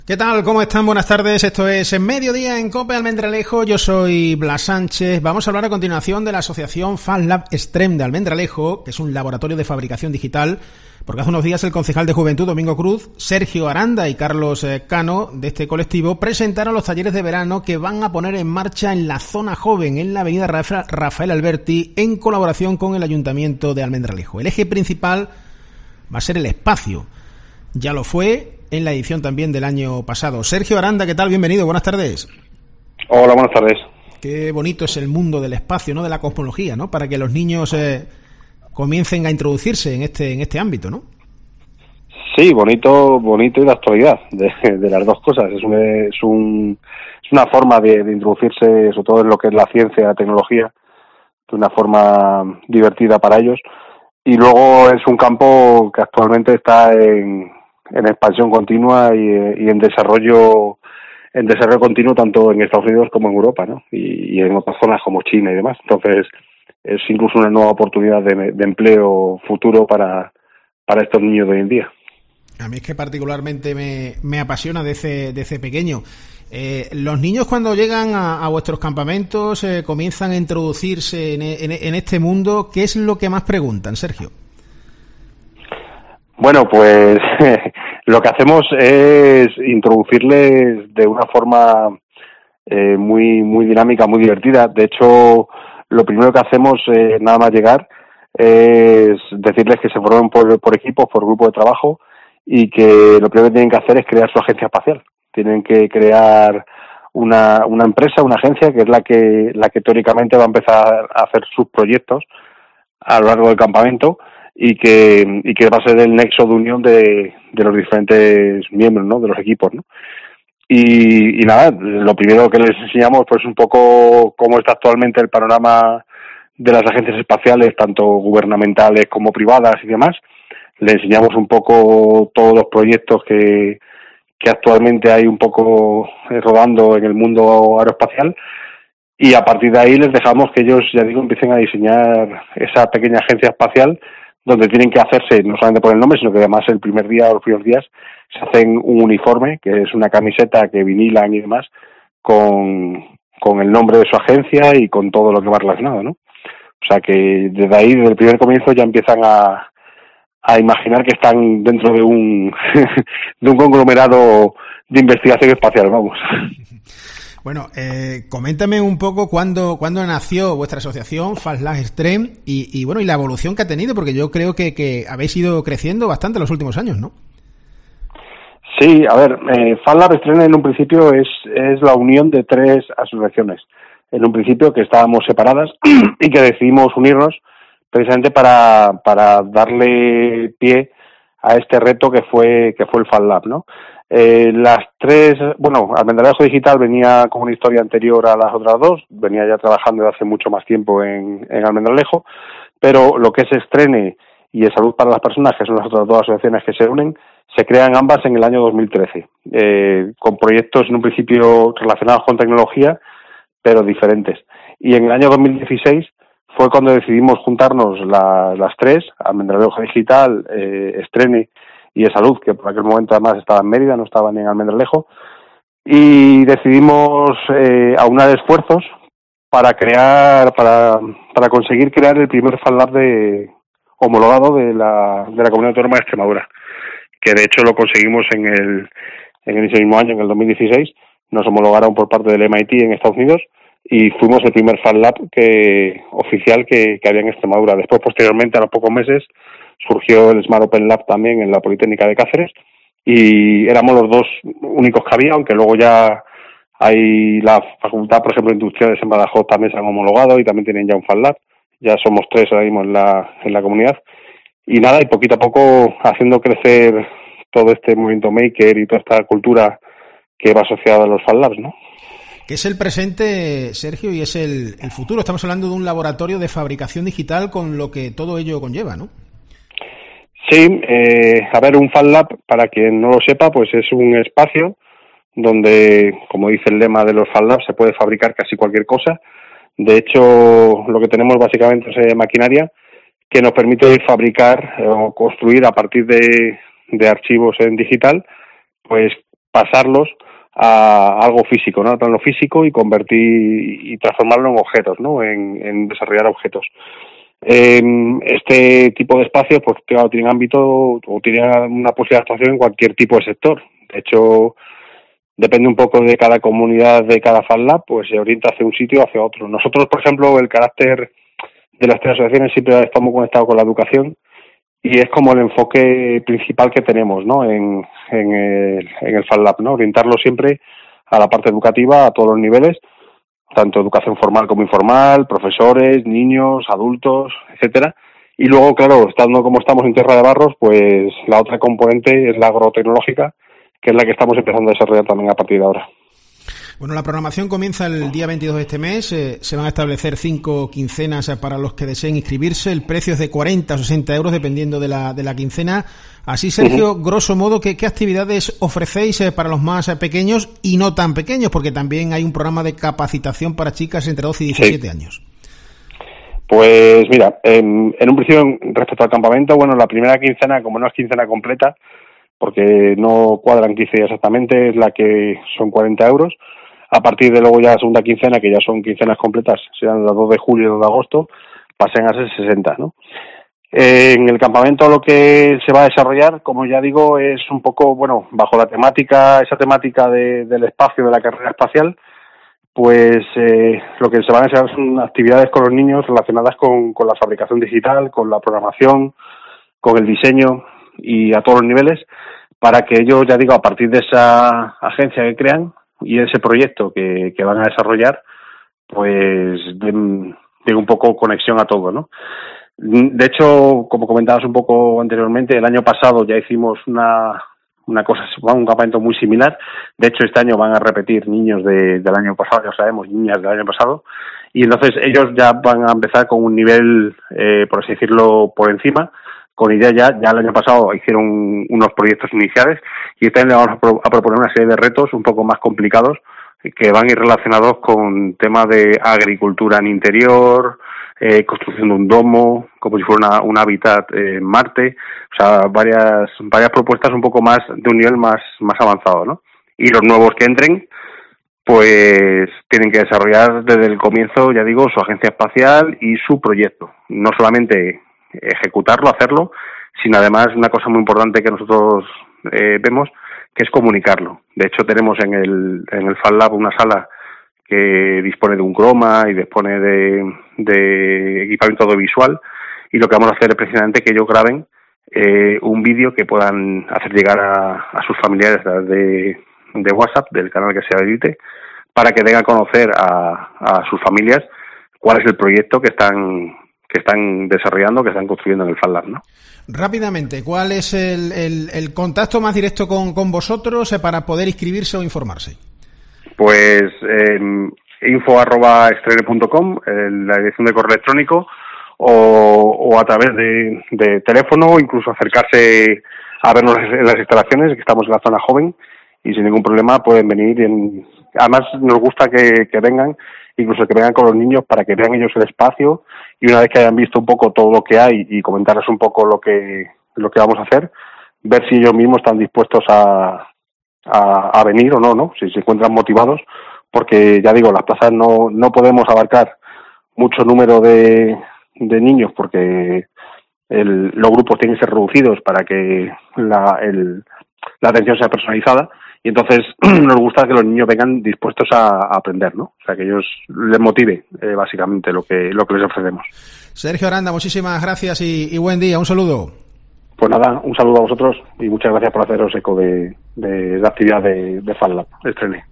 ¿Qué tal? ¿Cómo están? Buenas tardes. Esto es En Mediodía en COPE Almendralejo. Yo soy Blas Sánchez. Vamos a hablar a continuación de la asociación FALLAB Extreme de Almendralejo, que es un laboratorio de fabricación digital, porque hace unos días el concejal de Juventud, Domingo Cruz, Sergio Aranda y Carlos Cano, de este colectivo, presentaron los talleres de verano que van a poner en marcha en la zona joven, en la avenida Rafael Alberti, en colaboración con el Ayuntamiento de Almendralejo. El eje principal va a ser el espacio. Ya lo fue en la edición también del año pasado. Sergio Aranda, ¿qué tal? Bienvenido, buenas tardes. Hola, buenas tardes. Qué bonito es el mundo del espacio, ¿no? De la cosmología, ¿no? Para que los niños comiencen a introducirse en este ámbito, ¿no? Sí, bonito y de actualidad, de las dos cosas. Es una forma de introducirse, sobre todo en lo que es la ciencia, la tecnología, de una forma divertida para ellos. Y luego es un campo que actualmente está en expansión continua y en desarrollo continuo tanto en Estados Unidos como en Europa, ¿no? Y en otras zonas como China y demás. Entonces es incluso una nueva oportunidad de empleo futuro para estos niños de hoy en día. A mí es que particularmente me apasiona desde pequeño. Los niños cuando llegan a vuestros campamentos comienzan a introducirse en este mundo. ¿Qué es lo que más preguntan, Sergio? Bueno, pues lo que hacemos es introducirles de una forma muy dinámica, muy divertida. De hecho, lo primero que hacemos nada más llegar es decirles que se formen por equipos, por grupo de trabajo, y que lo primero que tienen que hacer es crear su agencia espacial. Tienen que crear una empresa, una agencia, que es la que teóricamente va a empezar a hacer sus proyectos a lo largo del campamento y que va a ser el nexo de unión de los diferentes miembros, ¿no? De los equipos, ¿no? Y nada, lo primero que les enseñamos pues un poco cómo está actualmente el panorama de las agencias espaciales, tanto gubernamentales como privadas y demás. Le enseñamos un poco todos los proyectos que actualmente hay un poco rodando en el mundo aeroespacial, y a partir de ahí les dejamos que ellos, ya digo, empiecen a diseñar esa pequeña agencia espacial donde tienen que hacerse, no solamente por el nombre, sino que además el primer día o los primeros días se hacen un uniforme, que es una camiseta que vinilan y demás, con el nombre de su agencia y con todo lo que va relacionado, ¿no? O sea que desde ahí, desde el primer comienzo, ya empiezan a imaginar que están dentro de un de un conglomerado de investigación espacial, vamos. Bueno, coméntame un poco cuándo nació vuestra asociación FALLAB Extreme y bueno, y la evolución que ha tenido, porque yo creo que habéis ido creciendo bastante en los últimos años, ¿no? Sí, a ver, FALLAB Extreme en un principio es la unión de tres asociaciones. En un principio que estábamos separadas y que decidimos unirnos precisamente para darle pie a este reto que fue el FALLAB, ¿no? Las tres, bueno, Almendralejo Digital venía con una historia anterior a las otras dos, venía ya trabajando desde hace mucho más tiempo en Almendralejo, pero lo que es Extreme y Salud para las Personas, que son las otras dos asociaciones que se unen, se crean ambas en el año 2013, con proyectos en un principio relacionados con tecnología, pero diferentes. Y en el año 2016 fue cuando decidimos juntarnos las tres, Almendralejo Digital, Extreme y Salud, que por aquel momento además estaba en Mérida, no estaba ni en Almendralejo, y decidimos aunar esfuerzos para conseguir crear el primer FALLAB homologado de la Comunidad Autónoma de Extremadura, que de hecho lo conseguimos en ese mismo año, en el 2016, nos homologaron por parte del MIT en Estados Unidos, y fuimos el primer FALLAB oficial que había en Extremadura. Después, posteriormente, a los pocos meses, surgió el Smart Open Lab también en la Politécnica de Cáceres, y éramos los dos únicos que había, aunque luego ya hay la Facultad, por ejemplo, Industriales en Badajoz también se han homologado y también tienen ya un FALLAB. Ya somos tres ahora mismo en la comunidad. Y nada, y poquito a poco haciendo crecer todo este movimiento maker y toda esta cultura que va asociada a los FALLABs, ¿no? ¿Qué es el presente, Sergio, y es el futuro? Estamos hablando de un laboratorio de fabricación digital con lo que todo ello conlleva, ¿no? Sí, a ver, un FALLAB, para quien no lo sepa, pues es un espacio donde, como dice el lema de los FALLABs, se puede fabricar casi cualquier cosa. De hecho, lo que tenemos básicamente es maquinaria que nos permite fabricar o construir a partir de archivos en digital, pues pasarlos a algo físico, ¿no? Al plano físico y convertir y transformarlo en objetos, ¿no? En desarrollar objetos. Este tipo de espacios, pues claro, tienen ámbito o tienen una posibilidad de actuación en cualquier tipo de sector. De hecho, depende un poco de cada comunidad, de cada Fan Lab, pues se orienta hacia un sitio o hacia otro. Nosotros, por ejemplo, el carácter de las tres asociaciones siempre estamos conectados con la educación y es como el enfoque principal que tenemos, ¿no? En el Fan Lab, ¿no? Orientarlo siempre a la parte educativa, a todos los niveles, tanto educación formal como informal, profesores, niños, adultos, etcétera. Y luego, claro, estando como estamos en Tierra de Barros, pues la otra componente es la agrotecnológica, que es la que estamos empezando a desarrollar también a partir de ahora. Bueno, la programación comienza el día 22 de este mes. Se van a establecer 5 quincenas para los que deseen inscribirse. El precio es de 40 o 60 euros, dependiendo de la quincena. Así, Sergio, grosso modo, ¿qué actividades ofrecéis para los más pequeños y no tan pequeños? Porque también hay un programa de capacitación para chicas entre 12 y 17 años. Pues mira, en un principio, respecto al campamento, bueno, la primera quincena, como no es quincena completa, porque no cuadran 15 días exactamente, es la que son 40 euros. A partir de luego ya la segunda quincena, que ya son quincenas completas, serán las 2 de julio y 2 de agosto, pasen a ser 60, ¿no? En el campamento lo que se va a desarrollar, como ya digo, es un poco, bueno, bajo la temática, esa temática del espacio, de la carrera espacial, pues lo que se van a desarrollar son actividades con los niños relacionadas con la fabricación digital, con la programación, con el diseño y a todos los niveles, para que ellos, ya digo, a partir de esa agencia que crean, y ese proyecto que van a desarrollar, pues den un poco conexión a todo, ¿no? De hecho, como comentabas un poco anteriormente, el año pasado ya hicimos una cosa, un campamento muy similar. De hecho, este año van a repetir niños del año pasado, ya sabemos, niñas del año pasado, y entonces ellos ya van a empezar con un nivel, por así decirlo, por encima, con idea ya el año pasado hicieron unos proyectos iniciales y este año le vamos a proponer una serie de retos un poco más complicados que van a ir relacionados con temas de agricultura en interior, construcción de un domo, como si fuera un hábitat en Marte, o sea, varias propuestas un poco más de un nivel más avanzado, ¿no? Y los nuevos que entren, pues tienen que desarrollar desde el comienzo, ya digo, su agencia espacial y su proyecto, no solamente ejecutarlo, hacerlo, sino además una cosa muy importante que nosotros vemos, que es comunicarlo. De hecho, tenemos en el Fan Lab una sala que dispone de un croma y dispone de equipamiento audiovisual, y lo que vamos a hacer es precisamente que ellos graben un vídeo que puedan hacer llegar a sus familiares a través de WhatsApp, del canal que se habilite, para que den a conocer a sus familias cuál es el proyecto que están desarrollando, que están construyendo en el Fan Lab, ¿no? Rápidamente, ¿cuál es el contacto más directo con vosotros para poder inscribirse o informarse? Pues info@estrene.com, la dirección de correo electrónico, o a través de teléfono, o incluso acercarse a vernos en las instalaciones, que estamos en la zona joven, y sin ningún problema pueden venir. Además, nos gusta que vengan, incluso que vengan con los niños para que vean ellos el espacio, y una vez que hayan visto un poco todo lo que hay y comentarles un poco lo que vamos a hacer, ver si ellos mismos están dispuestos a venir o no, si se encuentran motivados, porque ya digo, las plazas no podemos abarcar mucho número de niños, porque los grupos tienen que ser reducidos para que la atención sea personalizada, y entonces nos gusta que los niños vengan dispuestos a aprender, ¿no? O sea, que ellos les motive básicamente lo que les ofrecemos. Sergio Aranda, muchísimas gracias y buen día, un saludo. Pues nada, un saludo a vosotros y muchas gracias por haceros eco de la actividad de Fan Lab Estrene.